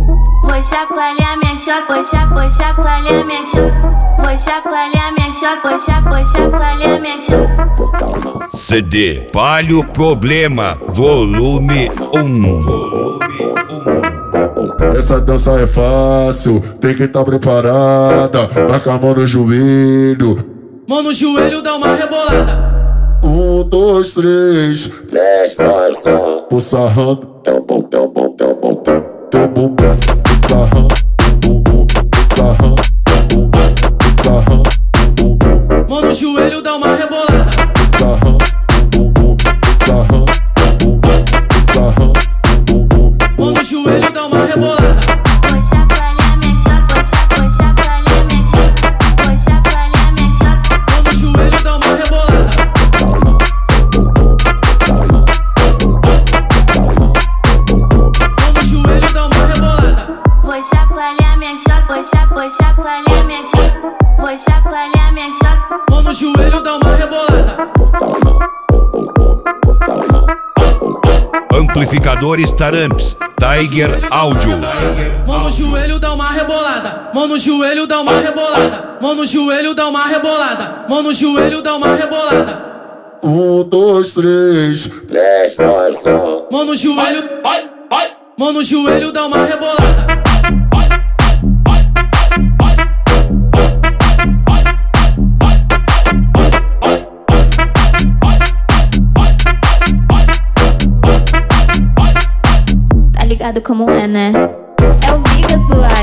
Vou chacoalhar minha chota, vou chacoalhar minha chota. Vou chacoalhar minha chota, vou chacoalhar minha chota. CD Palio Problema, volume 1. Essa dança é fácil, tem que tá preparada. Taca a mão no joelho. Mão no joelho, dá uma rebolada. 1, 2, 3. 3, 2, 1. Vou sarrando. Teu bom, teu bom, teu bom, teu bom. Sarrando, bumbum, sarrando, bumbum, sarrando, bumbum. Mão no joelho, dá uma rebolada. Sarrando, bumbum, sarrando, bumbum, sarrando, bumbum. Mão no joelho, dá uma rebolada. Vou chacoalhar minha chota, vou chacoalhar minha chota. Vou chacoalhar minha chota. Mão no joelho, dá uma rebolada. Mão no joelho, dá uma rebolada. Vou chacoalhar minha chota, vou chacoalhar minha chota. Vou chacoalhar minha chota. Mão no joelho, dá uma rebolada. Amplificadores Taramps, Tiger Áudio. Mão no joelho, dá uma rebolada. Mão no joelho, dá uma rebolada. Mão no joelho, dá uma rebolada. Mão no joelho, dá uma rebolada. 1, 2, 3. 3, 2, 1. Mão no joelho, mão no joelho, dá uma rebolada. Tá ligado como é, né? É o Viga Zoado.